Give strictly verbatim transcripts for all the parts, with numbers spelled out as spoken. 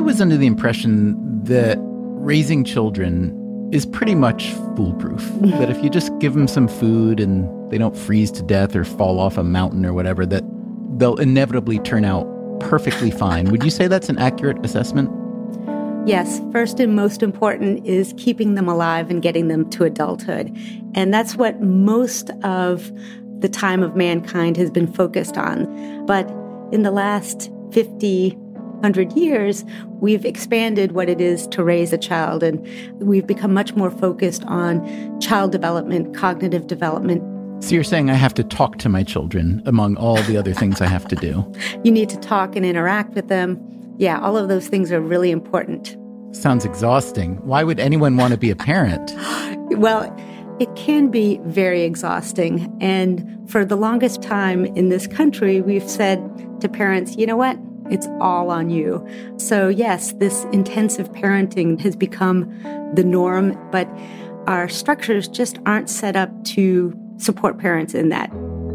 was under the impression that raising children is pretty much foolproof. That if you just give them some food and they don't freeze to death or fall off a mountain or whatever, that they'll inevitably turn out perfectly fine. Would you say that's an accurate assessment? Yes. First and most important is keeping them alive and getting them to adulthood. And that's what most of the time of mankind has been focused on. But in the last fifty, one hundred years, we've expanded what it is to raise a child, and we've become much more focused on child development, cognitive development. So you're saying I have to talk to my children among all the other things I have to do? You need to talk and interact with them. Yeah, all of those things are really important. Sounds exhausting. Why would anyone want to be a parent? Well, it can be very exhausting. And for the longest time in this country, we've said to parents, you know what? It's all on you. So yes, this intensive parenting has become the norm, but our structures just aren't set up to support parents in that.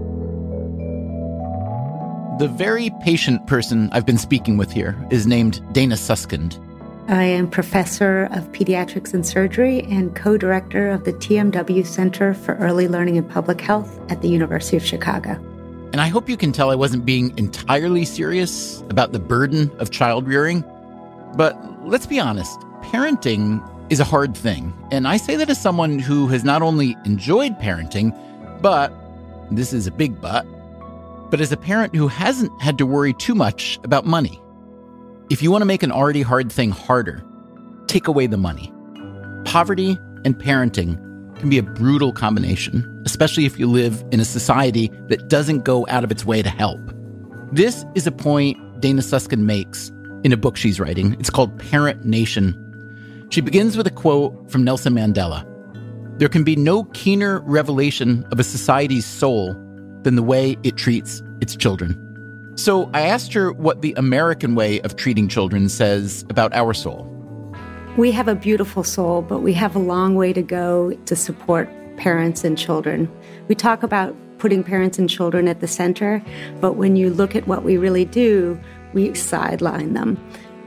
The very patient person I've been speaking with here is named Dana Suskind. I am professor of pediatrics and surgery and co-director of the T M W Center for Early Learning and Public Health at the University of Chicago. And I hope you can tell I wasn't being entirely serious about the burden of child rearing. But let's be honest, parenting is a hard thing. And I say that as someone who has not only enjoyed parenting, but, this is a big but, but as a parent who hasn't had to worry too much about money. If you want to make an already hard thing harder, take away the money. Poverty and parenting can be a brutal combination, especially if you live in a society that doesn't go out of its way to help. This is a point Dana Suskind makes in a book she's writing. It's called Parent Nation. She begins with a quote from Nelson Mandela. There can be no keener revelation of a society's soul than the way it treats its children. So I asked her what the American way of treating children says about our soul. We have a beautiful soul, but we have a long way to go to support parents and children. We talk about putting parents and children at the center, but when you look at what we really do, we sideline them.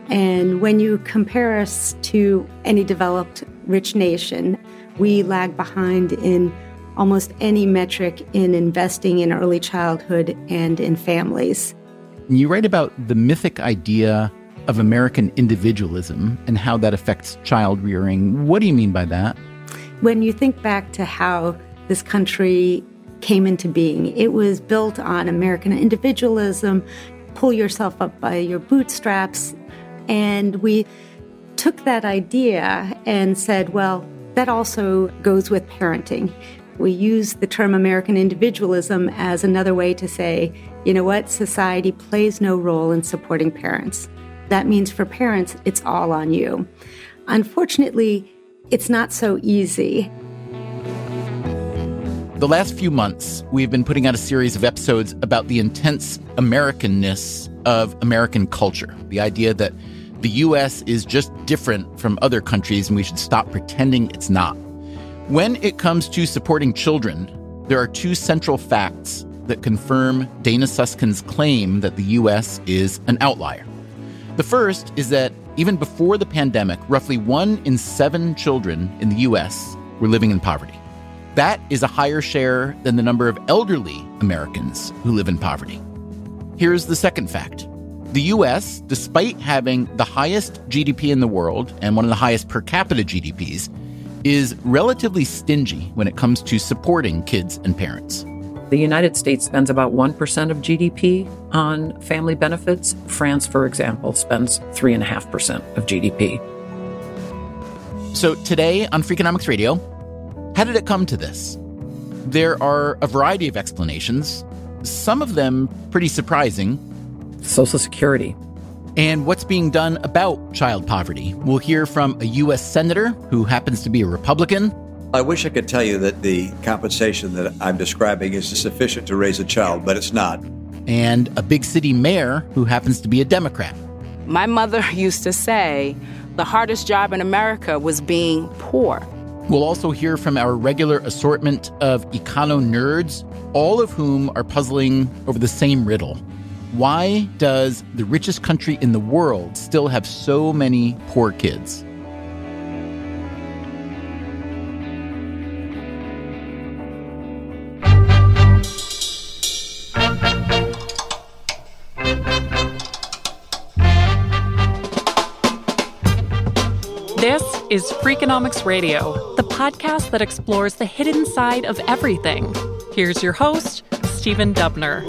And when you compare us to any developed, rich nation, we lag behind in almost any metric in investing in early childhood and in families. You write about the mythic idea of American individualism and how that affects child rearing. What do you mean by that? When you think back to how this country came into being, it was built on American individualism, pull yourself up by your bootstraps. And we took that idea and said, well, that also goes with parenting. We use the term American individualism as another way to say, you know what, society plays no role in supporting parents. That means for parents, it's all on you. Unfortunately, it's not so easy. The last few months, we've been putting out a series of episodes about the intense Americanness of American culture, the idea that the U S is just different from other countries and we should stop pretending it's not. When it comes to supporting children, there are two central facts that confirm Dana Suskind's claim that the U S is an outlier. The first is that even before the pandemic, roughly one in seven children in the U S were living in poverty. That is a higher share than the number of elderly Americans who live in poverty. Here's the second fact. The U S, despite having the highest G D P in the world and one of the highest per capita G D Ps, is relatively stingy when it comes to supporting kids and parents. The United States spends about one percent of G D P on family benefits. France, for example, spends three point five percent of G D P. So today on Freakonomics Radio, how did it come to this? There are a variety of explanations, some of them pretty surprising. Social Security. And what's being done about child poverty? We'll hear from a U S senator who happens to be a Republican. I wish I could tell you that the compensation that I'm describing is sufficient to raise a child, but it's not. And a big city mayor who happens to be a Democrat. My mother used to say the hardest job in America was being poor. We'll also hear from our regular assortment of econo nerds, all of whom are puzzling over the same riddle. Why does the richest country in the world still have so many poor kids? This is Freakonomics Radio, the podcast that explores the hidden side of everything. Here's your host, Stephen Dubner.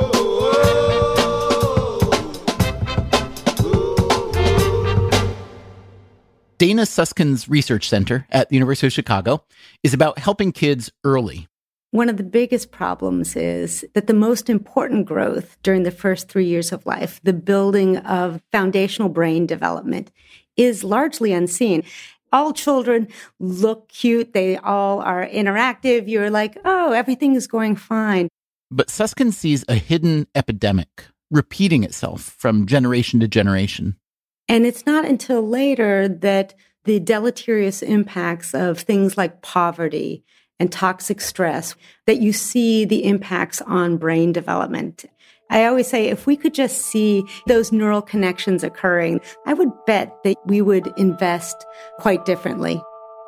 Dana Susskind's Research Center at the University of Chicago is about helping kids early. One of the biggest problems is that the most important growth during the first three years of life, the building of foundational brain development, is largely unseen. All children look cute. They all are interactive. You're like, oh, everything is going fine. But Susskind sees a hidden epidemic repeating itself from generation to generation. And it's not until later that the deleterious impacts of things like poverty and toxic stress, that you see the impacts on brain development. I always say, if we could just see those neural connections occurring, I would bet that we would invest quite differently.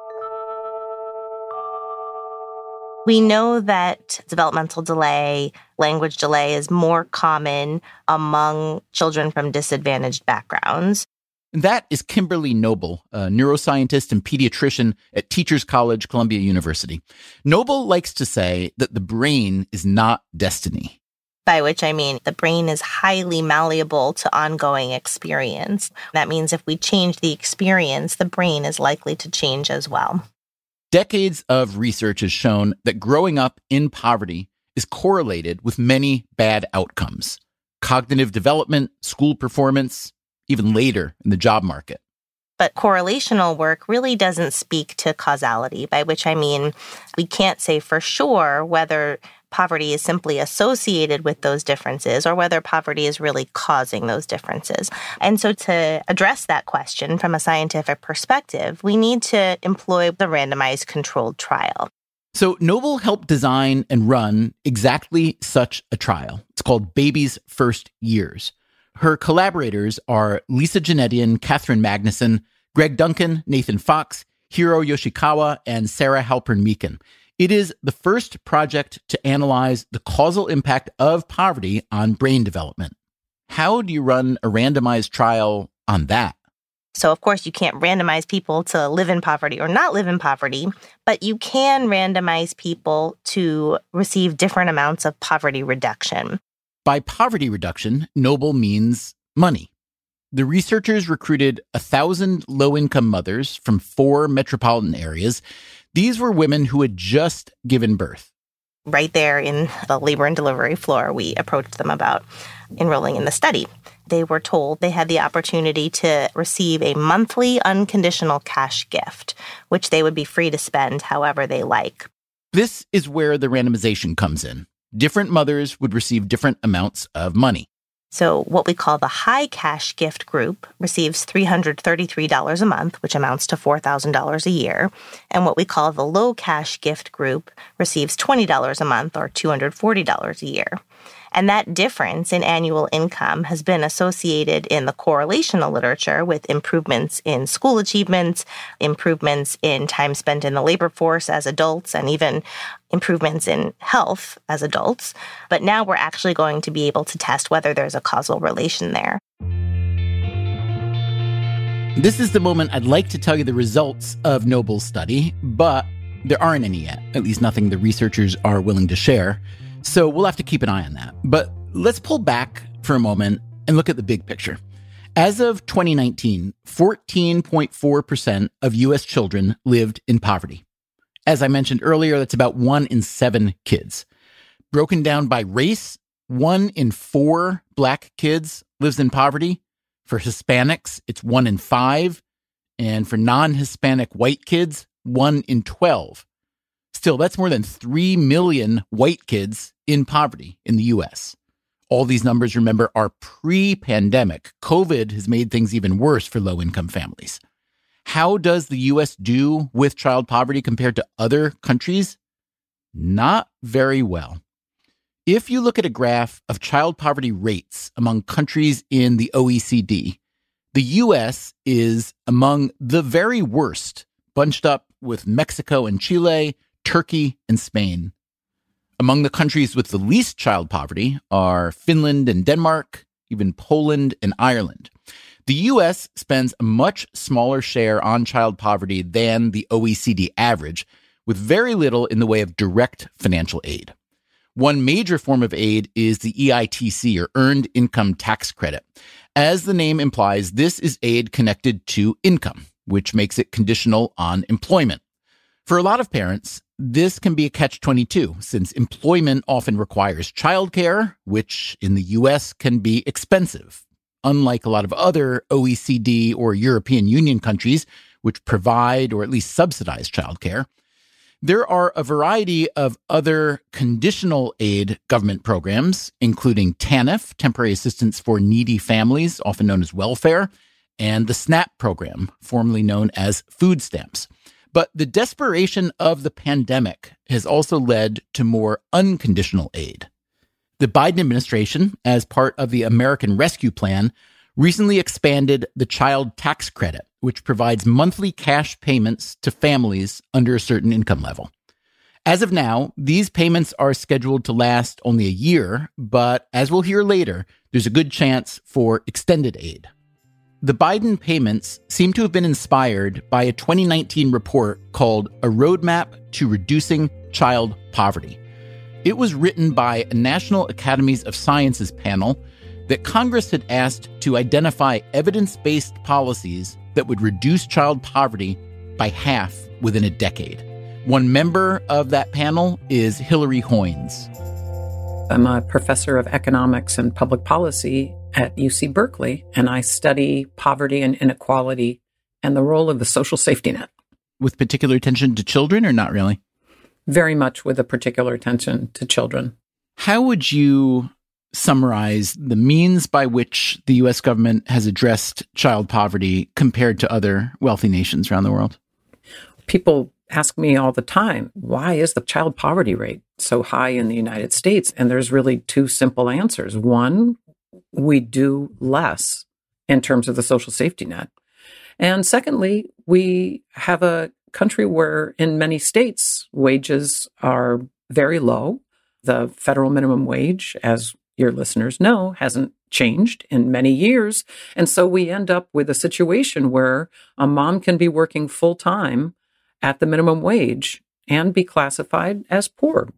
We know that developmental delay, language delay is more common among children from disadvantaged backgrounds. That is Kimberly Noble, a neuroscientist and pediatrician at Teachers College, Columbia University. Noble likes to say that the brain is not destiny. By which I mean the brain is highly malleable to ongoing experience. That means if we change the experience, the brain is likely to change as well. Decades of research has shown that growing up in poverty is correlated with many bad outcomes: cognitive development, school performance, even later in the job market. But correlational work really doesn't speak to causality, by which I mean we can't say for sure whether poverty is simply associated with those differences or whether poverty is really causing those differences. And so to address that question from a scientific perspective, we need to employ the randomized controlled trial. So Noble helped design and run exactly such a trial. It's called Baby's First Years. Her collaborators are Lisa Janetian, Catherine Magnuson, Greg Duncan, Nathan Fox, Hiro Yoshikawa, and Sarah Halpern-Meakin. It is the first project to analyze the causal impact of poverty on brain development. How do you run a randomized trial on that? So, of course, you can't randomize people to live in poverty or not live in poverty, but you can randomize people to receive different amounts of poverty reduction. By poverty reduction, Noble means money. The researchers recruited one thousand low-income mothers from four metropolitan areas. These were women who had just given birth. Right there in the labor and delivery floor, we approached them about enrolling in the study. They were told they had the opportunity to receive a monthly unconditional cash gift, which they would be free to spend however they like. This is where the randomization comes in. Different mothers would receive different amounts of money. So what we call the high cash gift group receives three hundred thirty-three dollars a month, which amounts to four thousand dollars a year. And what we call the low cash gift group receives twenty dollars a month, or two hundred forty dollars a year. And that difference in annual income has been associated in the correlational literature with improvements in school achievements, improvements in time spent in the labor force as adults, and even improvements in health as adults. But now we're actually going to be able to test whether there's a causal relation there. This is the moment I'd like to tell you the results of Noble's study, but there aren't any yet, at least nothing the researchers are willing to share. So we'll have to keep an eye on that. But let's pull back for a moment and look at the big picture. As of twenty nineteen, fourteen point four percent of U S children lived in poverty. As I mentioned earlier, that's about one in seven kids. Broken down by race, one in four Black kids lives in poverty. For Hispanics, it's one in five. And for non-Hispanic white kids, one in twelve. Still, that's more than three million white kids in poverty in the U S. All these numbers, remember, are pre-pandemic. COVID has made things even worse for low-income families. How does the U S do with child poverty compared to other countries? Not very well. If you look at a graph of child poverty rates among countries in the O E C D, the U S is among the very worst, bunched up with Mexico and Chile, Turkey and Spain. Among the countries with the least child poverty are Finland and Denmark, even Poland and Ireland. The U S spends a much smaller share on child poverty than the O E C D average, with very little in the way of direct financial aid. One major form of aid is the E I T C, or Earned Income Tax Credit. As the name implies, this is aid connected to income, which makes it conditional on employment. For a lot of parents, this can be a catch twenty-two, since employment often requires childcare, which in the U S can be expensive, unlike a lot of other O E C D or European Union countries, which provide or at least subsidize childcare. There are a variety of other conditional aid government programs, including TANF, Temporary Assistance for Needy Families, often known as welfare, and the SNAP program, formerly known as food stamps. But the desperation of the pandemic has also led to more unconditional aid. The Biden administration, as part of the American Rescue Plan, recently expanded the child tax credit, which provides monthly cash payments to families under a certain income level. As of now, these payments are scheduled to last only a year, but as we'll hear later, there's a good chance for extended aid. The Biden payments seem to have been inspired by a twenty nineteen report called A Roadmap to Reducing Child Poverty. It was written by a National Academies of Sciences panel that Congress had asked to identify evidence-based policies that would reduce child poverty by half within a decade. One member of that panel is Hillary Hoynes. I'm a professor of economics and public policy at U C Berkeley, and I study poverty and inequality and the role of the social safety net. With particular attention to children, or not really? Very much with a particular attention to children. How would you summarize the means by which the U S government has addressed child poverty compared to other wealthy nations around the world? People ask me all the time, why is the child poverty rate so high in the United States? And there's really two simple answers. One, we do less in terms of the social safety net. And secondly, we have a country where in many states, wages are very low. The federal minimum wage, as your listeners know, hasn't changed in many years. And so we end up with a situation where a mom can be working full time at the minimum wage and be classified as poor.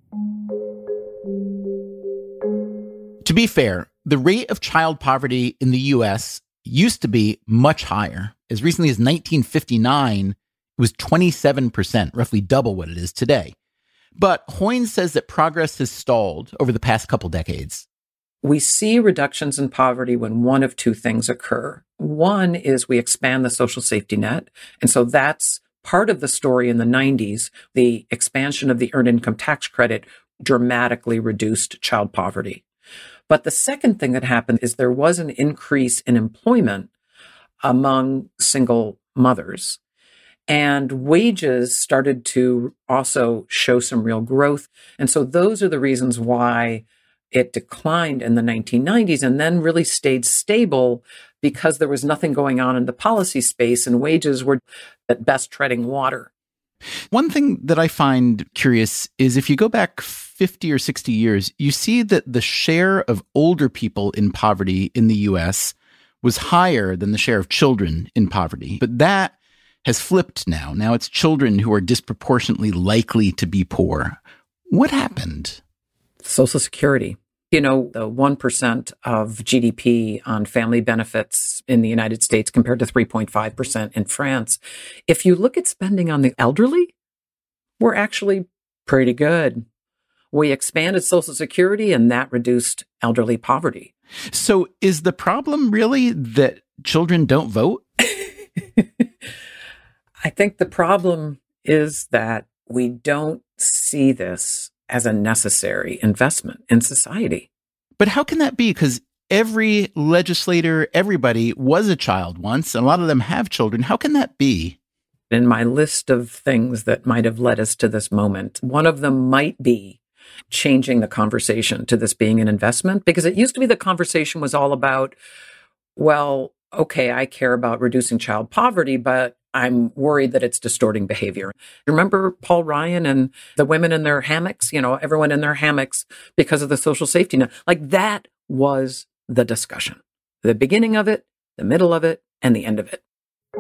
To be fair, the rate of child poverty in the U S used to be much higher. As recently as nineteen fifty-nine, it was twenty-seven percent, roughly double what it is today. But Hoynes says that progress has stalled over the past couple decades. We see reductions in poverty when one of two things occur. One is we expand the social safety net. And so that's part of the story in the nineties. The expansion of the Earned Income Tax Credit dramatically reduced child poverty. But the second thing that happened is there was an increase in employment among single mothers. And wages started to also show some real growth. And so those are the reasons why it declined in the nineteen nineties and then really stayed stable because there was nothing going on in the policy space and wages were at best treading water. One thing that I find curious is if you go back fifty or sixty years, you see that the share of older people in poverty in the U S was higher than the share of children in poverty. But that has flipped now. Now it's children who are disproportionately likely to be poor. What happened? Social Security. You know, the one percent of G D P on family benefits in the United States compared to three point five percent in France. If you look at spending on the elderly, we're actually pretty good. We expanded Social Security and that reduced elderly poverty. So is the problem really that children don't vote? I think the problem is that we don't see this as a necessary investment in society. But how can that be? Because every legislator, everybody was a child once, and a lot of them have children. How can that be? In my list of things that might have led us to this moment, one of them might be changing the conversation to this being an investment, because it used to be the conversation was all about, well, okay, I care about reducing child poverty, but I'm worried that it's distorting behavior. Remember Paul Ryan and the women in their hammocks, you know, everyone in their hammocks because of the social safety net. Like that was the discussion. The beginning of it, the middle of it, and the end of it.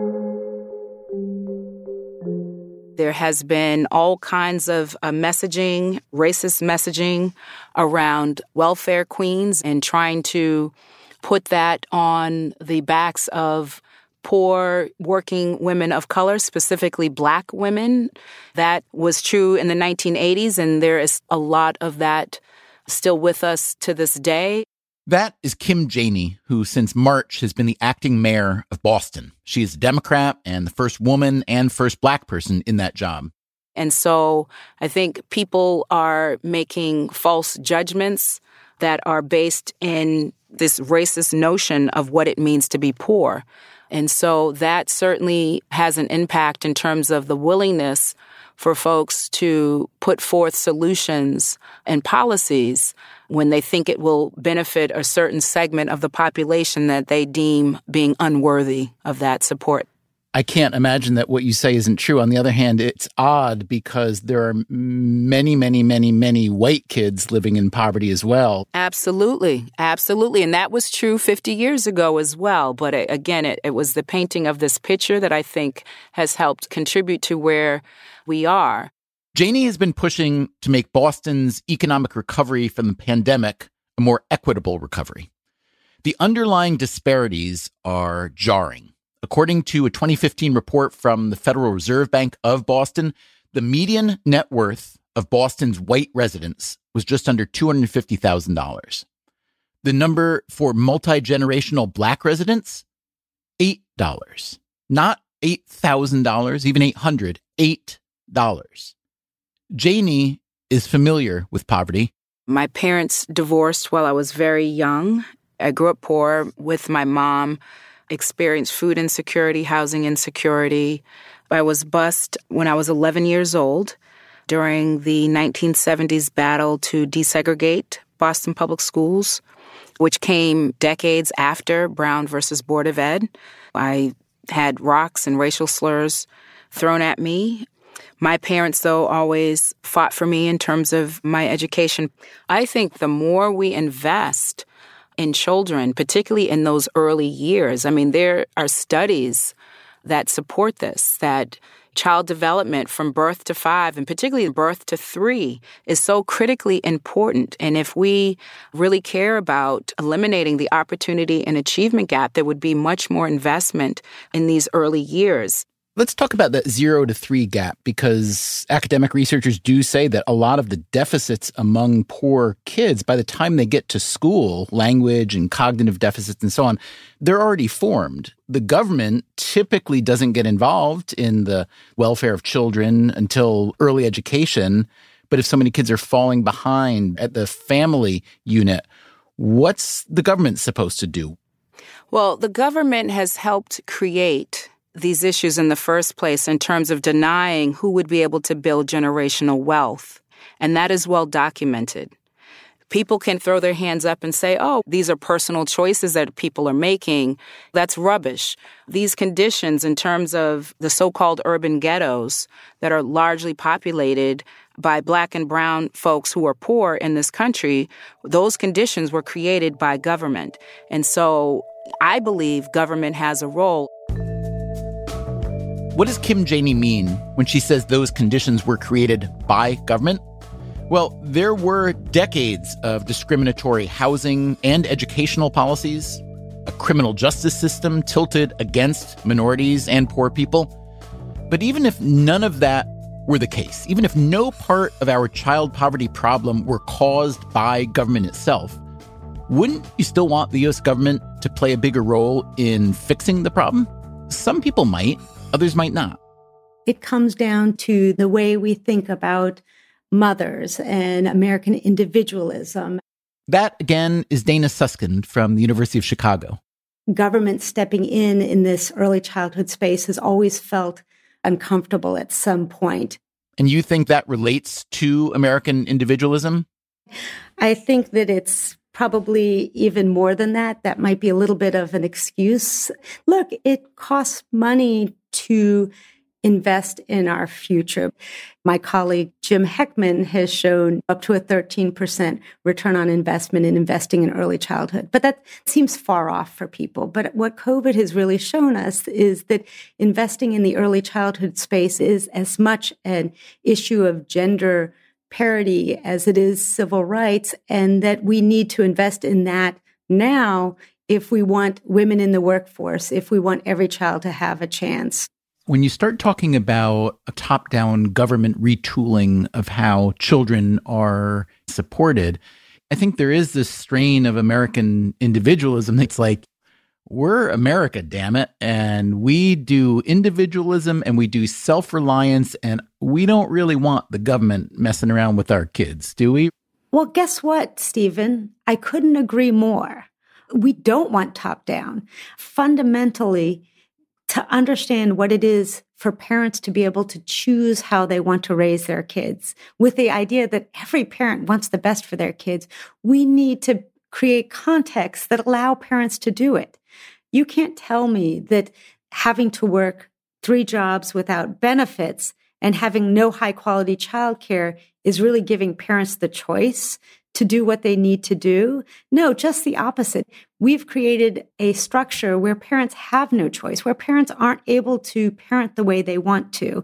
There has been all kinds of uh, messaging, racist messaging around welfare queens and trying to put that on the backs of poor working women of color, specifically Black women. That was true in the nineteen eighties, and there is a lot of that still with us to this day. That is Kim Janey, who since March has been the acting mayor of Boston. She is a Democrat and the first woman and first Black person in that job. And so I think people are making false judgments that are based in this racist notion of what it means to be poor. And so that certainly has an impact in terms of the willingness for folks to put forth solutions and policies when they think it will benefit a certain segment of the population that they deem being unworthy of that support. I can't imagine that what you say isn't true. On the other hand, it's odd because there are many, many, many, many white kids living in poverty as well. Absolutely. Absolutely. And that was true fifty years ago as well. But it, again, it, it was the painting of this picture that I think has helped contribute to where we are. Janey has been pushing to make Boston's economic recovery from the pandemic a more equitable recovery. The underlying disparities are jarring. According to a twenty fifteen report from the Federal Reserve Bank of Boston, the median net worth of Boston's white residents was just under two hundred fifty thousand dollars. The number for multi-generational Black residents, eight dollars. Not eight thousand dollars, even eight hundred dollars, eight dollars. Janey is familiar with poverty. My parents divorced while I was very young. I grew up poor with my mom, experienced food insecurity, housing insecurity. I was bused when I was eleven years old during the nineteen seventies battle to desegregate Boston public schools, which came decades after Brown versus Board of Ed. I had rocks and racial slurs thrown at me. My parents, though, always fought for me in terms of my education. I think the more we invest in children, particularly in those early years, I mean, there are studies that support this, that child development from birth to five, and particularly birth to three, is so critically important. And if we really care about eliminating the opportunity and achievement gap, there would be much more investment in these early years. Let's talk about that zero to three gap, because academic researchers do say that a lot of the deficits among poor kids, by the time they get to school, language and cognitive deficits and so on, they're already formed. The government typically doesn't get involved in the welfare of children until early education. But if so many kids are falling behind at the family unit, what's the government supposed to do? Well, the government has helped create these issues in the first place in terms of denying who would be able to build generational wealth. And that is well documented. People can throw their hands up and say, oh, these are personal choices that people are making. That's rubbish. These conditions in terms of the so-called urban ghettos that are largely populated by Black and brown folks who are poor in this country, those conditions were created by government. And so I believe government has a role. What does Kim Janey mean when she says those conditions were created by government? Well, there were decades of discriminatory housing and educational policies, a criminal justice system tilted against minorities and poor people. But even if none of that were the case, even if no part of our child poverty problem were caused by government itself, wouldn't you still want the U S government to play a bigger role in fixing the problem? Some people might. Others might not. It comes down to the way we think about mothers and American individualism. That, again, is Dana Susskind from the University of Chicago. Government stepping in in this early childhood space has always felt uncomfortable at some point. And you think that relates to American individualism? I think that it's probably even more than that. That might be a little bit of an excuse. Look, it costs money to invest in our future. My colleague Jim Heckman has shown up to a thirteen percent return on investment in investing in early childhood. But that seems far off for people. But what COVID has really shown us is that investing in the early childhood space is as much an issue of gender parity as it is civil rights, and that we need to invest in that now if we want women in the workforce, if we want every child to have a chance. When you start talking about a top-down government retooling of how children are supported, I think there is this strain of American individualism that's like, we're America, damn it, and we do individualism and we do self-reliance, and we don't really want the government messing around with our kids, do we? Well, guess what, Stephen? I couldn't agree more. We don't want top-down. Fundamentally, to understand what it is for parents to be able to choose how they want to raise their kids, with the idea that every parent wants the best for their kids, we need to create contexts that allow parents to do it. You can't tell me that having to work three jobs without benefits and having no high-quality childcare is really giving parents the choice to do what they need to do. No, just the opposite. We've created a structure where parents have no choice, where parents aren't able to parent the way they want to.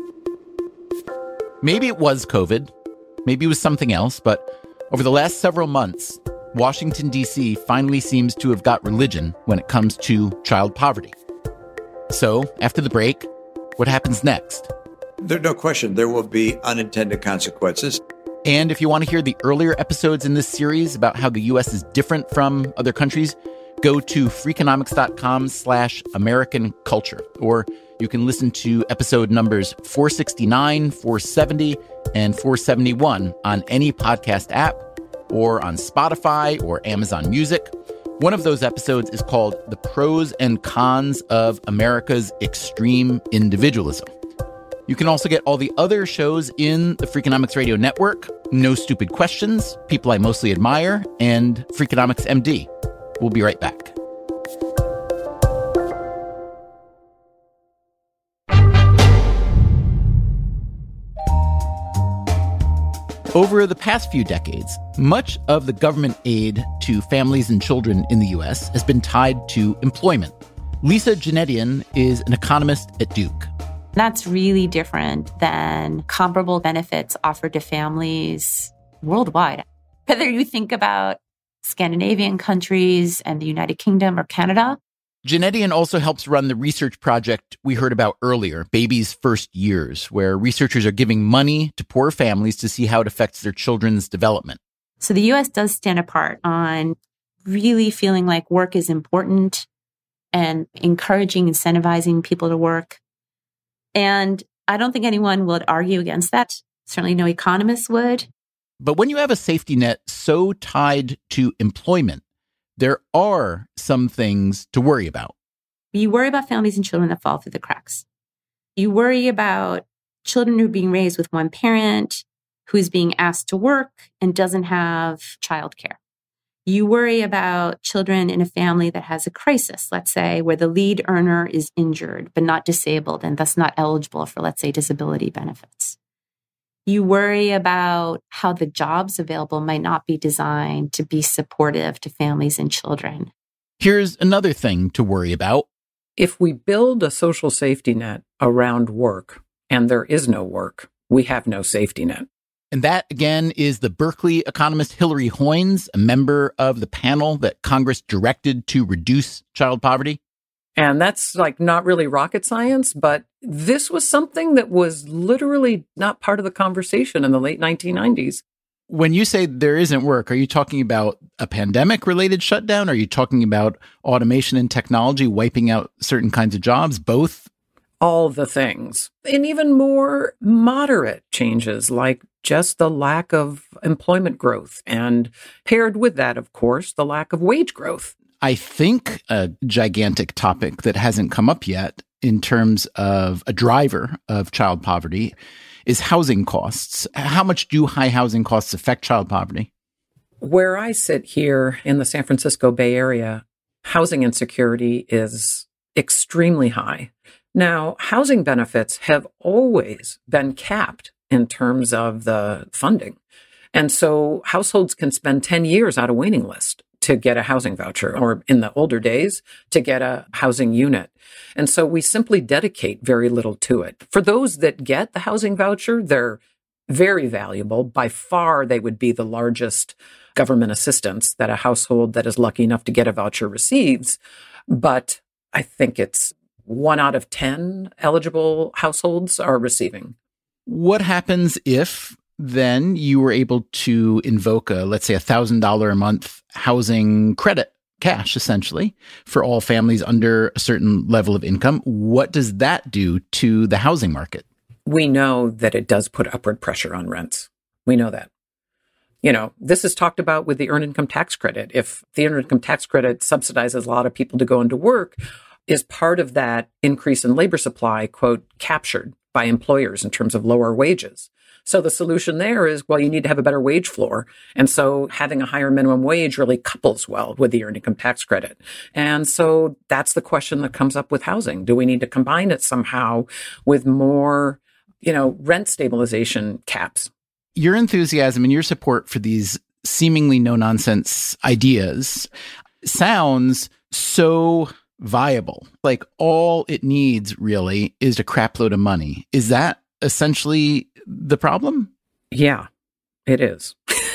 Maybe it was COVID. Maybe it was something else. But over the last several months, Washington, D C finally seems to have got religion when it comes to child poverty. So after the break, what happens next? There's no question there will be unintended consequences. And if you want to hear the earlier episodes in this series about how the U S is different from other countries, go to freakonomics.com slash American culture. Or you can listen to episode numbers four sixty-nine, four seventy, and four seventy-one on any podcast app, or on Spotify or Amazon Music. One of those episodes is called The Pros and Cons of America's Extreme Individualism. You can also get all the other shows in the Freakonomics Radio Network, No Stupid Questions, People I Mostly Admire, and Freakonomics M D. We'll be right back. Over the past few decades, much of the government aid to families and children in the U S has been tied to employment. Lisa Janetian is an economist at Duke. That's really different than comparable benefits offered to families worldwide. Whether you think about Scandinavian countries and the United Kingdom or Canada. Janetian also helps run the research project we heard about earlier, Baby's First Years, where researchers are giving money to poor families to see how it affects their children's development. So the U S does stand apart on really feeling like work is important and encouraging, incentivizing people to work. And I don't think anyone would argue against that. Certainly no economist would. But when you have a safety net so tied to employment, there are some things to worry about. You worry about families and children that fall through the cracks. You worry about children who are being raised with one parent who's being asked to work and doesn't have childcare. You worry about children in a family that has a crisis, let's say, where the lead earner is injured but not disabled and thus not eligible for, let's say, disability benefits. You worry about how the jobs available might not be designed to be supportive to families and children. Here's another thing to worry about. If we build a social safety net around work and there is no work, we have no safety net. And that, again, is the Berkeley economist Hilary Hoynes, a member of the panel that Congress directed to reduce child poverty. And that's like not really rocket science, but this was something that was literally not part of the conversation in the late nineteen nineties. When you say there isn't work, are you talking about a pandemic-related shutdown? Are you talking about automation and technology wiping out certain kinds of jobs? Both? All the things. And even more moderate changes, like just the lack of employment growth. And paired with that, of course, the lack of wage growth. I think a gigantic topic that hasn't come up yet in terms of a driver of child poverty is housing costs. How much do high housing costs affect child poverty? Where I sit here in the San Francisco Bay Area, housing insecurity is extremely high. Now, housing benefits have always been capped in terms of the funding. And so households can spend ten years out of waiting list to get a housing voucher, or in the older days, to get a housing unit. And so we simply dedicate very little to it. For those that get the housing voucher, they're very valuable. By far, they would be the largest government assistance that a household that is lucky enough to get a voucher receives. But I think it's one out of ten eligible households are receiving. What happens if then you were able to invoke a, let's say, a one thousand dollars a month housing credit, cash essentially, for all families under a certain level of income? What does that do to the housing market? We know that it does put upward pressure on rents. We know that. You know, this is talked about with the earned income tax credit. If the earned income tax credit subsidizes a lot of people to go into work, is part of that increase in labor supply, quote, captured by employers in terms of lower wages? So the solution there is, well, you need to have a better wage floor. And so having a higher minimum wage really couples well with the earned income tax credit. And so that's the question that comes up with housing. Do we need to combine it somehow with more, you know, rent stabilization caps? Your enthusiasm and your support for these seemingly no-nonsense ideas sounds so viable. Like all it needs really is a crapload of money. Is that essentially the problem? Yeah, it is.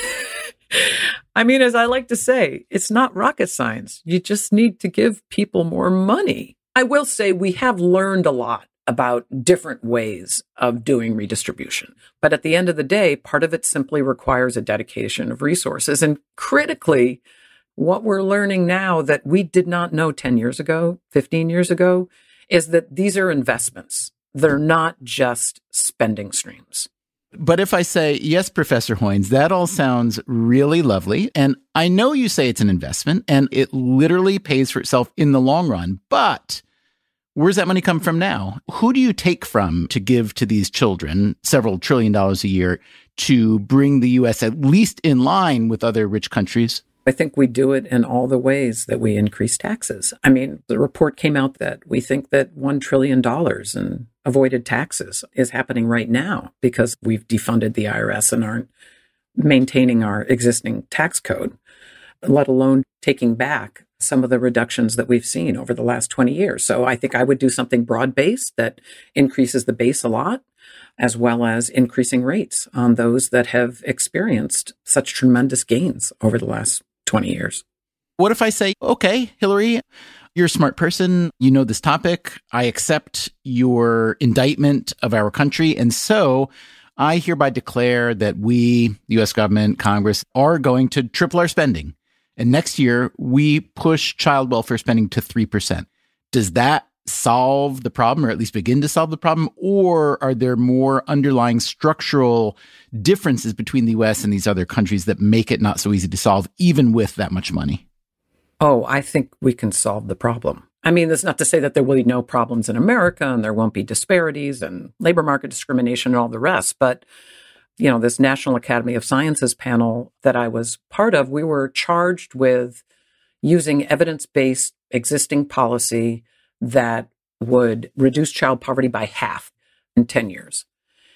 I mean, as I like to say, it's not rocket science. You just need to give people more money. I will say we have learned a lot about different ways of doing redistribution. But at the end of the day, part of it simply requires a dedication of resources. And critically, what we're learning now that we did not know ten years ago, fifteen years ago, is that these are investments. They're not just spending streams. But if I say, yes, Professor Hoynes, that all sounds really lovely. And I know you say it's an investment and it literally pays for itself in the long run. But where's that money come from now? Who do you take from to give to these children several trillion dollars a year to bring the U S at least in line with other rich countries? I think we do it in all the ways that we increase taxes. I mean, the report came out that we think that one trillion dollars in avoided taxes is happening right now because we've defunded the I R S and aren't maintaining our existing tax code, let alone taking back some of the reductions that we've seen over the last twenty years. So I think I would do something broad-based that increases the base a lot, as well as increasing rates on those that have experienced such tremendous gains over the last twenty years. What if I say, okay, Hillary, you're a smart person. You know this topic. I accept your indictment of our country. And so I hereby declare that we, the U S government, Congress, are going to triple our spending. And next year, we push child welfare spending to three percent. Does that solve the problem, or at least begin to solve the problem? Or are there more underlying structural differences between the U S and these other countries that make it not so easy to solve, even with that much money? Oh, I think we can solve the problem. I mean, that's not to say that there will be no problems in America and there won't be disparities and labor market discrimination and all the rest. But, you know, this National Academy of Sciences panel that I was part of, we were charged with using evidence-based existing policy that would reduce child poverty by half in ten years.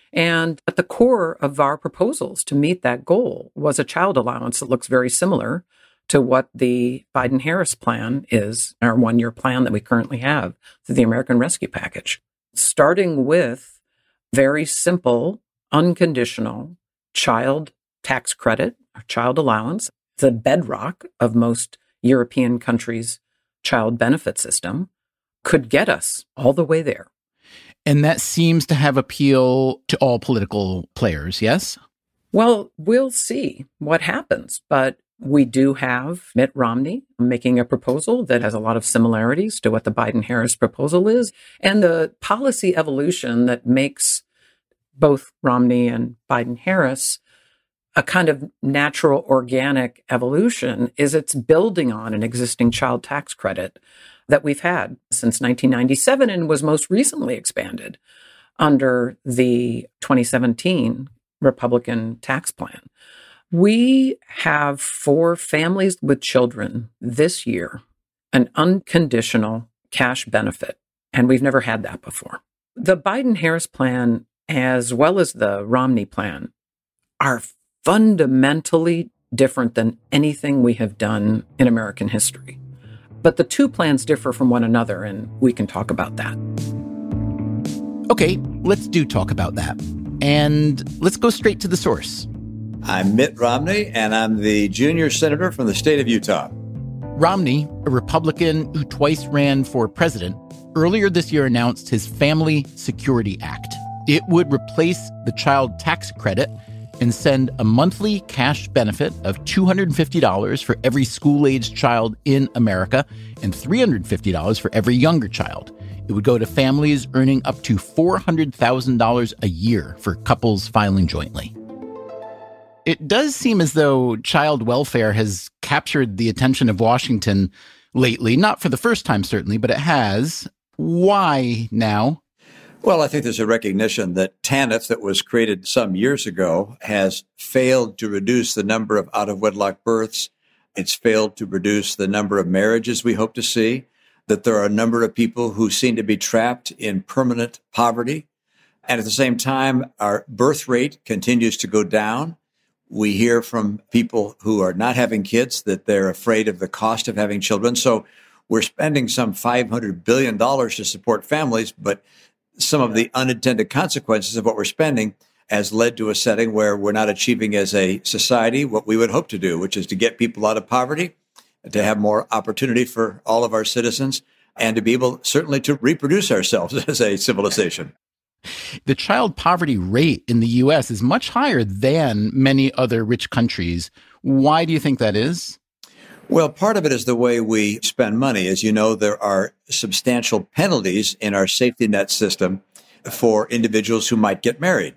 And at the core of our proposals to meet that goal was a child allowance that looks very similar to what the Biden-Harris plan is, our one-year plan that we currently have through the American Rescue Package, starting with very simple, unconditional child tax credit, or child allowance, the bedrock of most European countries' child benefit system, could get us all the way there. And that seems to have appeal to all political players, yes? Well, we'll see what happens. But we do have Mitt Romney making a proposal that has a lot of similarities to what the Biden-Harris proposal is. And the policy evolution that makes both Romney and Biden-Harris a kind of natural, organic evolution is it's building on an existing child tax credit that we've had since nineteen ninety-seven and was most recently expanded under the twenty seventeen Republican tax plan. We have for families with children this year an unconditional cash benefit, and we've never had that before. The Biden-Harris plan, as well as the Romney plan, are fundamentally different than anything we have done in American history. But the two plans differ from one another, and we can talk about that. Okay, let's do talk about that. And let's go straight to the source. I'm Mitt Romney, and I'm the junior senator from the state of Utah. Romney, a Republican who twice ran for president, earlier this year announced his Family Security Act. It would replace the child tax credit and send a monthly cash benefit of two hundred fifty dollars for every school-aged child in America and three hundred fifty dollars for every younger child. It would go to families earning up to four hundred thousand dollars a year for couples filing jointly. It does seem as though child welfare has captured the attention of Washington lately, not for the first time, certainly, but it has. Why now? Well, I think there's a recognition that TANF, that was created some years ago, has failed to reduce the number of out-of-wedlock births. It's failed to reduce the number of marriages we hope to see, that there are a number of people who seem to be trapped in permanent poverty. And at the same time, our birth rate continues to go down. We hear from people who are not having kids that they're afraid of the cost of having children. So we're spending some five hundred billion dollars to support families, but some of the unintended consequences of what we're spending has led to a setting where we're not achieving as a society what we would hope to do, which is to get people out of poverty, to have more opportunity for all of our citizens, and to be able certainly to reproduce ourselves as a civilization. The child poverty rate in the U S is much higher than many other rich countries. Why do you think that is? Well, part of it is the way we spend money. As you know, there are substantial penalties in our safety net system for individuals who might get married.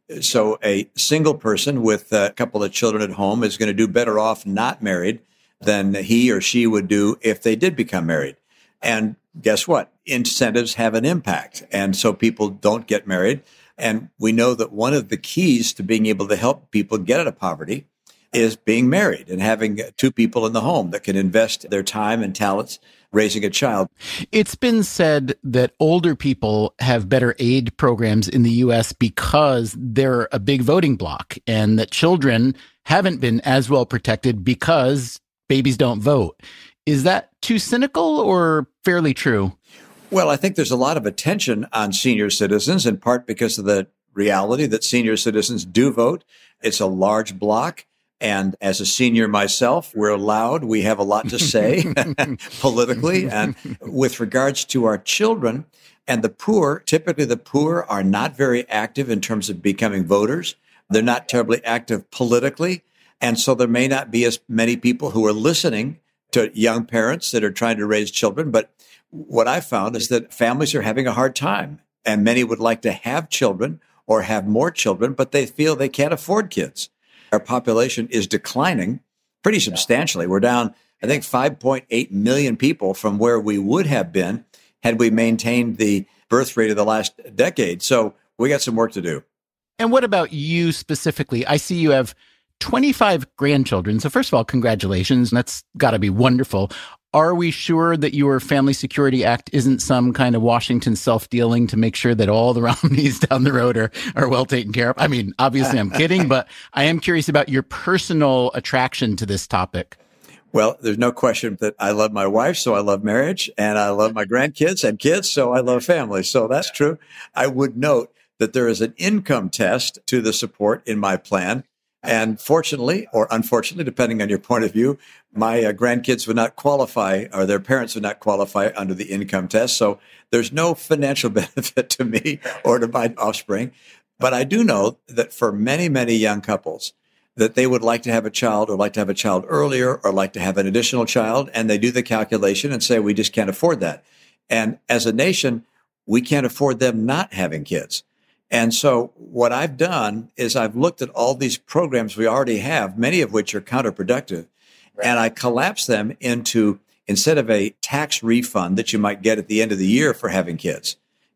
So a single person with a couple of children at home is going to do better off not married than he or she would do if they did become married. And guess what? Incentives have an impact. And so people don't get married. And we know that one of the keys to being able to help people get out of poverty is being married and having two people in the home that can invest their time and talents raising a child. It's been said that older people have better aid programs in the U S because they're a big voting bloc, and that children haven't been as well protected because babies don't vote. Is that too cynical or fairly true? Well, I think there's a lot of attention on senior citizens, in part because of the reality that senior citizens do vote. It's a large bloc. And as a senior myself, we're allowed, we have a lot to say politically. And with regards to our children and the poor, typically the poor are not very active in terms of becoming voters. They're not terribly active politically. And so there may not be as many people who are listening to young parents that are trying to raise children. But what I found is that families are having a hard time, and many would like to have children or have more children, but they feel they can't afford kids. Our population is declining pretty substantially. We're down, I think, five point eight million people from where we would have been had we maintained the birth rate of the last decade. So we got some work to do. And what about you specifically? I see you have twenty-five grandchildren. So first of all, congratulations. That's got to be wonderful. Are we sure that your Family Security Act isn't some kind of Washington self-dealing to make sure that all the Romneys down the road are, are well taken care of? I mean, obviously I'm kidding, but I am curious about your personal attraction to this topic. Well, there's no question that I love my wife, so I love marriage, and I love my grandkids and kids, so I love family. So that's true. I would note that there is an income test to the support in my plan. And fortunately, or unfortunately, depending on your point of view, my uh, grandkids would not qualify, or their parents would not qualify under the income test. So there's no financial benefit to me or to my offspring. But I do know that for many, many young couples, that they would like to have a child or like to have a child earlier or like to have an additional child. And they do the calculation and say, we just can't afford that. And as a nation, we can't afford them not having kids. And so what I've done is I've looked at all these programs we already have, many of which are counterproductive, right. And I collapsed them into, instead of a tax refund that you might get at the end of the year for having kids,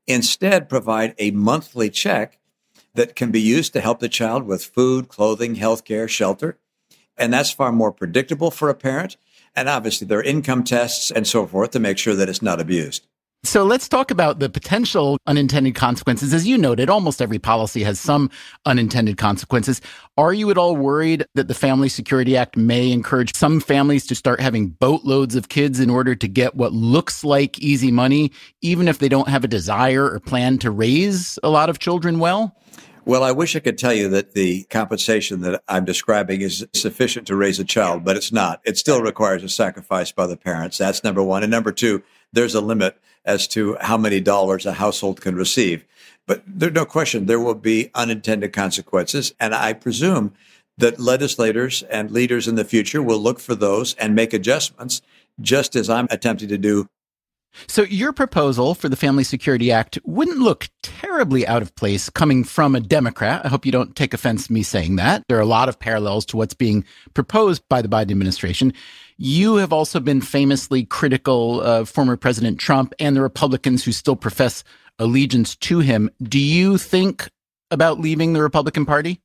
Instead, provide a monthly check that can be used to help the child with food, clothing, healthcare, shelter. And that's far more predictable for a parent. And obviously, there are income tests and so forth to make sure that it's not abused. So let's talk about the potential unintended consequences. As you noted, almost every policy has some unintended consequences. Are you at all worried that the Family Security Act may encourage some families to start having boatloads of kids in order to get what looks like easy money, even if they don't have a desire or plan to raise a lot of children well? Well, I wish I could tell you that the compensation that I'm describing is sufficient to raise a child, but it's not. It still requires a sacrifice by the parents. That's number one. And number two, there's a limit as to how many dollars a household can receive. But there's no question there will be unintended consequences. And I presume that legislators and leaders in the future will look for those and make adjustments, just as I'm attempting to do. So your proposal for the Family Security Act wouldn't look terribly out of place coming from a Democrat. I hope you don't take offense to me saying that. There are a lot of parallels to what's being proposed by the Biden administration. You have also been famously critical of former President Trump and the Republicans who still profess allegiance to him. Do you think about leaving the Republican Party?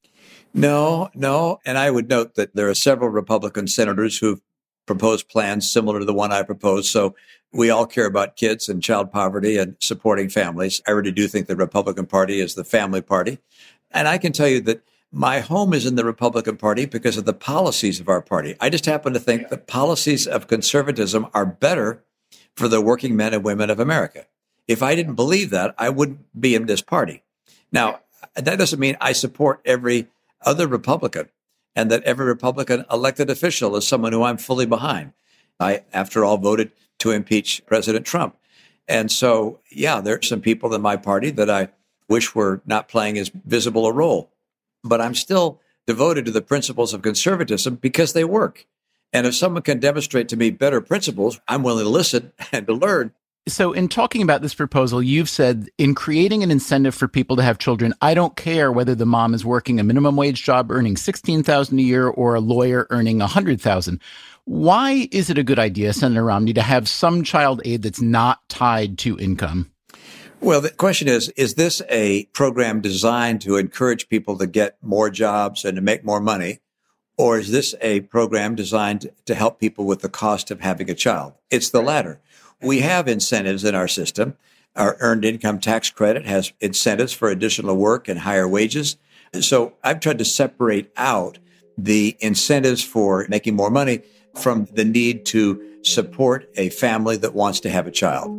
No, no. And I would note that there are several Republican senators who've proposed plans similar to the one I proposed. So we all care about kids and child poverty and supporting families. I really do think the Republican Party is the family party. And I can tell you that my home is in the Republican Party because of the policies of our party. I just happen to think the policies of conservatism are better for the working men and women of America. If I didn't believe that, I wouldn't be in this party. Now, that doesn't mean I support every other Republican and that every Republican elected official is someone who I'm fully behind. I, after all, voted to impeach President Trump. And so, yeah, there are some people in my party that I wish were not playing as visible a role. But I'm still devoted to the principles of conservatism because they work. And if someone can demonstrate to me better principles, I'm willing to listen and to learn. So in talking about this proposal, you've said in creating an incentive for people to have children, I don't care whether the mom is working a minimum wage job earning sixteen thousand dollars a year or a lawyer earning one hundred thousand dollars. Why is it a good idea, Senator Romney, to have some child aid that's not tied to income? Well, the question is, is this a program designed to encourage people to get more jobs and to make more money? Or is this a program designed to help people with the cost of having a child? It's the latter. We have incentives in our system. Our earned income tax credit has incentives for additional work and higher wages. So I've tried to separate out the incentives for making more money from the need to support a family that wants to have a child.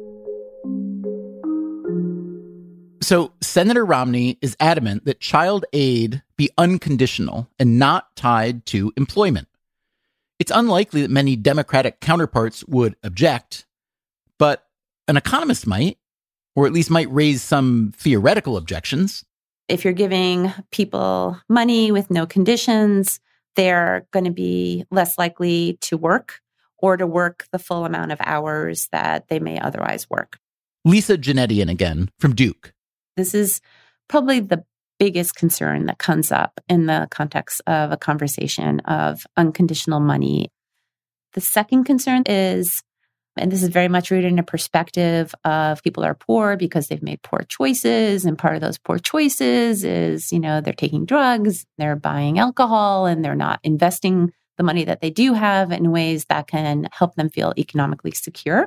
So Senator Romney is adamant that child aid be unconditional and not tied to employment. It's unlikely that many Democratic counterparts would object, but an economist might, or at least might raise some theoretical objections. If you're giving people money with no conditions, they're going to be less likely to work or to work the full amount of hours that they may otherwise work. Lisa Janetian again from Duke. This is probably the biggest concern that comes up in the context of a conversation of unconditional money. The second concern is, and this is very much rooted in a perspective of people are poor because they've made poor choices. And part of those poor choices is, you know, they're taking drugs, they're buying alcohol, and they're not investing the money that they do have in ways that can help them feel economically secure.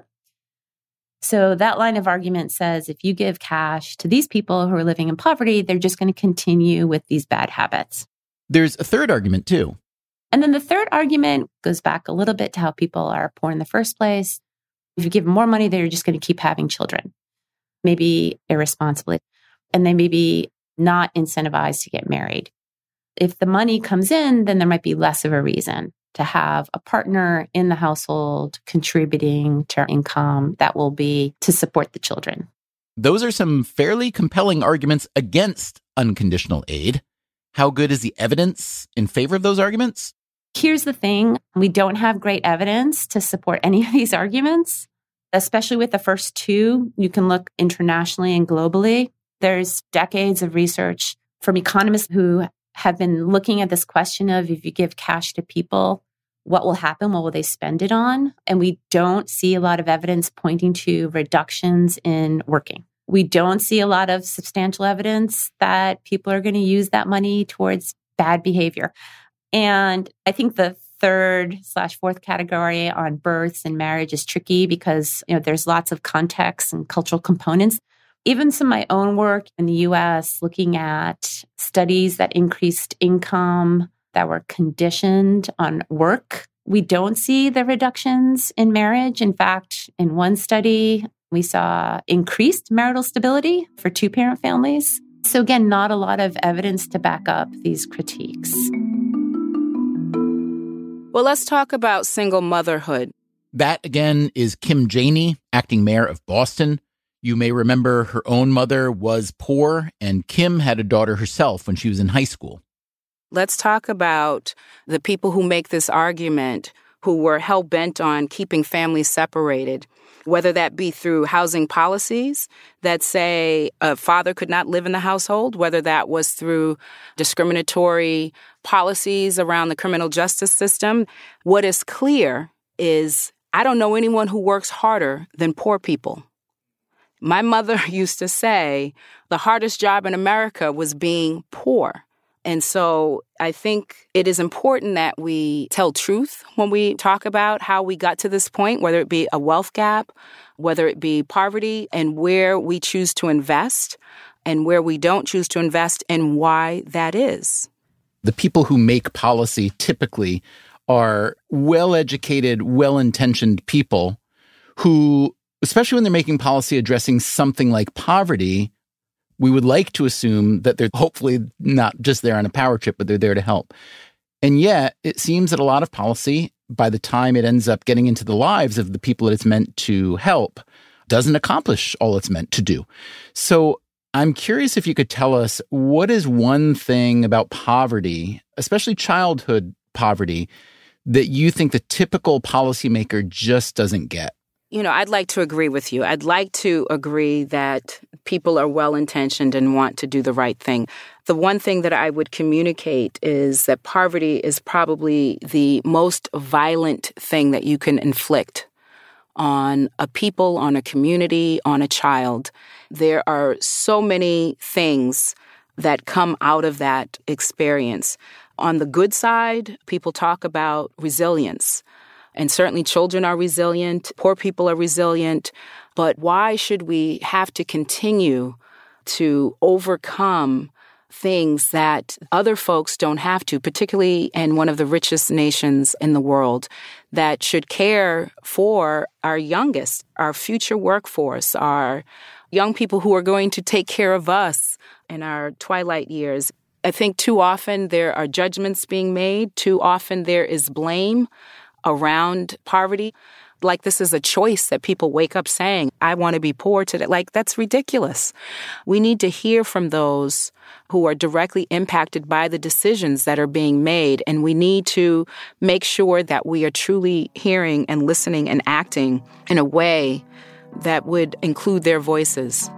So that line of argument says if you give cash to these people who are living in poverty, they're just going to continue with these bad habits. There's a third argument, too. And then the third argument goes back a little bit to how people are poor in the first place. If you give them more money, they're just going to keep having children, maybe irresponsibly, and they may be not incentivized to get married. If the money comes in, then there might be less of a reason to have a partner in the household contributing to income that will be to support the children. Those are some fairly compelling arguments against unconditional aid. How good is the evidence in favor of those arguments? Here's the thing. We don't have great evidence to support any of these arguments, especially with the first two. You can look internationally and globally. There's decades of research from economists who have been looking at this question of if you give cash to people, what will happen? What will they spend it on? And we don't see a lot of evidence pointing to reductions in working. We don't see a lot of substantial evidence that people are going to use that money towards bad behavior. And I think the third slash fourth category on births and marriage is tricky because, you know, there's lots of context and cultural components. Even some of my own work in the U S looking at studies that increased income that were conditioned on work, we don't see the reductions in marriage. In fact, in one study, we saw increased marital stability for two-parent families. So again, not a lot of evidence to back up these critiques. Well, let's talk about single motherhood. That, again, is Kim Janey, acting mayor of Boston. You may remember her own mother was poor, and Kim had a daughter herself when she was in high school. Let's talk about the people who make this argument who were hell-bent on keeping families separated, whether that be through housing policies that say a father could not live in the household, whether that was through discriminatory policies around the criminal justice system. What is clear is I don't know anyone who works harder than poor people. My mother used to say the hardest job in America was being poor. And so I think it is important that we tell truth when we talk about how we got to this point, whether it be a wealth gap, whether it be poverty, and where we choose to invest and where we don't choose to invest and why that is. The people who make policy typically are well-educated, well-intentioned people who, especially when they're making policy addressing something like poverty, we would like to assume that they're hopefully not just there on a power trip, but they're there to help. And yet, it seems that a lot of policy, by the time it ends up getting into the lives of the people that it's meant to help, doesn't accomplish all it's meant to do. So I'm curious if you could tell us, what is one thing about poverty, especially childhood poverty, that you think the typical policymaker just doesn't get? You know, I'd like to agree with you. I'd like to agree that people are well-intentioned and want to do the right thing. The one thing that I would communicate is that poverty is probably the most violent thing that you can inflict on a people, on a community, on a child. There are so many things that come out of that experience. On the good side, people talk about resilience. And certainly children are resilient, poor people are resilient. But why should we have to continue to overcome things that other folks don't have to, particularly in one of the richest nations in the world, that should care for our youngest, our future workforce, our young people who are going to take care of us in our twilight years? I think too often there are judgments being made. Too often there is blame around poverty. Like this is a choice that people wake up saying, I want to be poor today. Like, that's ridiculous. We need to hear from those who are directly impacted by the decisions that are being made. And we need to make sure that we are truly hearing and listening and acting in a way that would include their voices.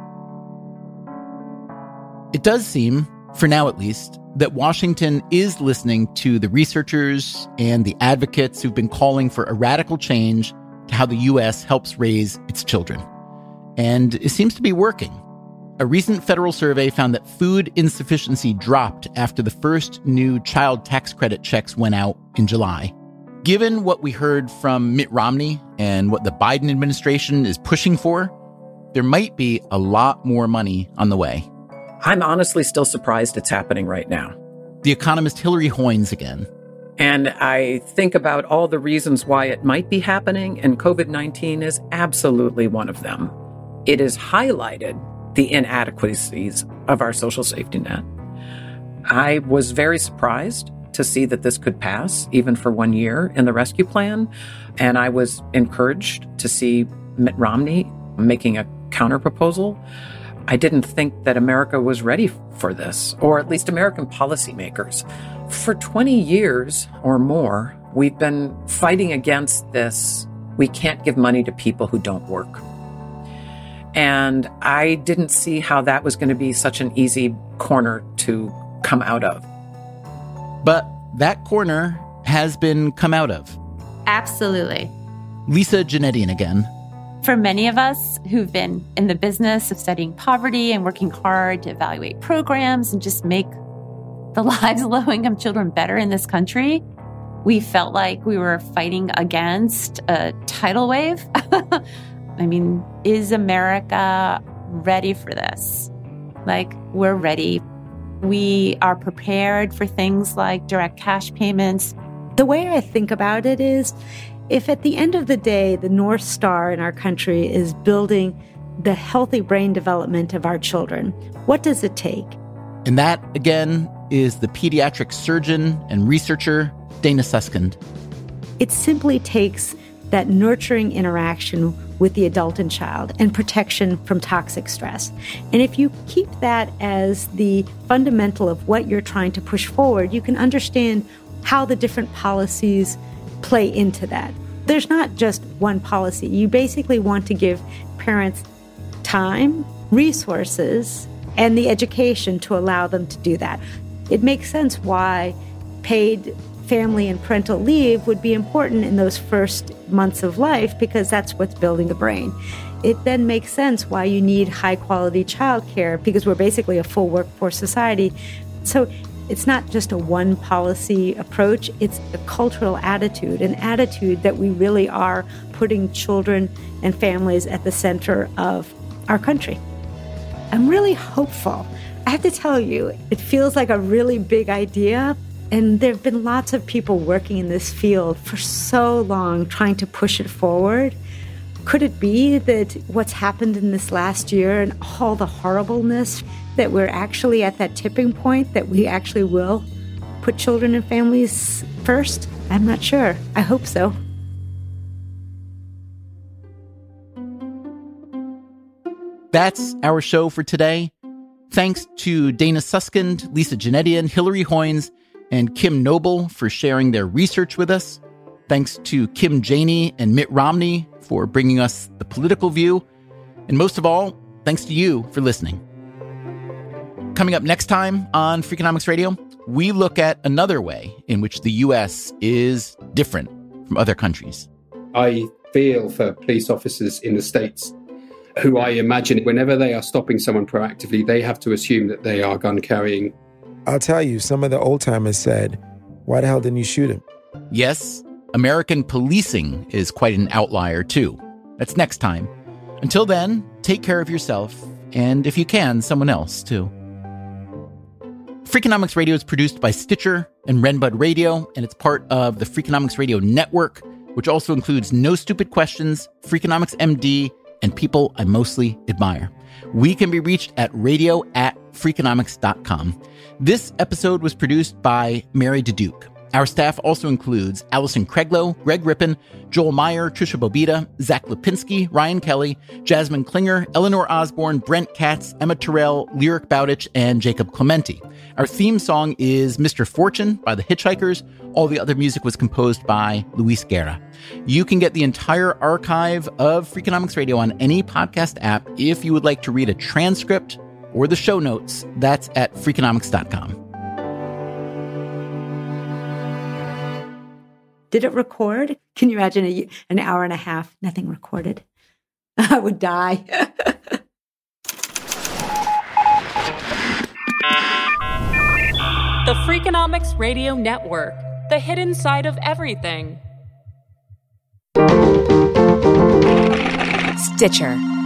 It does seem, for now at least, that Washington is listening to the researchers and the advocates who've been calling for a radical change to how the U S helps raise its children. And it seems to be working. A recent federal survey found that food insufficiency dropped after the first new child tax credit checks went out in July. Given what we heard from Mitt Romney and what the Biden administration is pushing for, there might be a lot more money on the way. I'm honestly still surprised it's happening right now. The economist Hillary Hoynes again. And I think about all the reasons why it might be happening, and COVID nineteen is absolutely one of them. It has highlighted the inadequacies of our social safety net. I was very surprised to see that this could pass, even for one year in the rescue plan. And I was encouraged to see Mitt Romney making a counterproposal. I didn't think that America was ready for this, or at least American policymakers. For twenty years or more, we've been fighting against this. We can't give money to people who don't work. And I didn't see how that was going to be such an easy corner to come out of. But that corner has been come out of. Absolutely. Lisa Janedian again. For many of us who've been in the business of studying poverty and working hard to evaluate programs and just make the lives of low-income children better in this country, we felt like we were fighting against a tidal wave. I mean, is America ready for this? Like, we're ready. We are prepared for things like direct cash payments. The way I think about it is, if at the end of the day, the North Star in our country is building the healthy brain development of our children, what does it take? And that, again, is the pediatric surgeon and researcher, Dana Suskind. It simply takes that nurturing interaction with the adult and child and protection from toxic stress. And if you keep that as the fundamental of what you're trying to push forward, you can understand how the different policies play into that. There's not just one policy. You basically want to give parents time, resources, and the education to allow them to do that. It makes sense why paid family and parental leave would be important in those first months of life, because that's what's building the brain. It then makes sense why you need high-quality childcare, because we're basically a full workforce society. So it's not just a one policy approach, it's a cultural attitude, an attitude that we really are putting children and families at the center of our country. I'm really hopeful. I have to tell you, it feels like a really big idea, and there have been lots of people working in this field for so long trying to push it forward. Could it be that what's happened in this last year and all the horribleness, that we're actually at that tipping point, that we actually will put children and families first? I'm not sure. I hope so. That's our show for today. Thanks to Dana Suskind, Lisa Janetian, Hillary Hoynes, and Kim Noble for sharing their research with us. Thanks to Kim Janey and Mitt Romney for bringing us the political view. And most of all, thanks to you for listening. Coming up next time on Freakonomics Radio, we look at another way in which the U S is different from other countries. I feel for police officers in the States who I imagine whenever they are stopping someone proactively, they have to assume that they are gun carrying. I'll tell you, some of the old timers said, why the hell didn't you shoot him? Yes, American policing is quite an outlier too. That's next time. Until then, take care of yourself, and if you can, someone else too. Freakonomics Radio is produced by Stitcher and Renbud Radio, and it's part of the Freakonomics Radio Network, which also includes No Stupid Questions, Freakonomics M D, and People I Mostly Admire. We can be reached at radio at freakonomics dot com. This episode was produced by Mary DeDuke. Our staff also includes Allison Craiglow, Greg Rippin, Joel Meyer, Trisha Bobita, Zach Lipinski, Ryan Kelly, Jasmine Klinger, Eleanor Osborne, Brent Katz, Emma Terrell, Lyric Bowditch, and Jacob Clementi. Our theme song is Mister Fortune by the Hitchhikers. All the other music was composed by Luis Guerra. You can get the entire archive of Freakonomics Radio on any podcast app. If you would like to read a transcript or the show notes, that's at freakonomics dot com. Did it record? Can you imagine a, an hour and a half, nothing recorded? I would die. The Freakonomics Radio Network, the hidden side of everything. Stitcher.